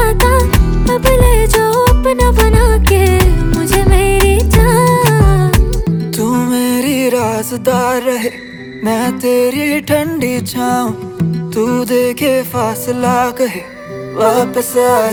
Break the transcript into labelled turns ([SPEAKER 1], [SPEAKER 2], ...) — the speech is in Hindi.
[SPEAKER 1] आता, अब ले जाओ अपना बना के मुझे मेरी जान।
[SPEAKER 2] तू मेरी राज़दार रहे, मैं तेरी ठंडी छाँव, तू देखे फासला कहे वापस आ।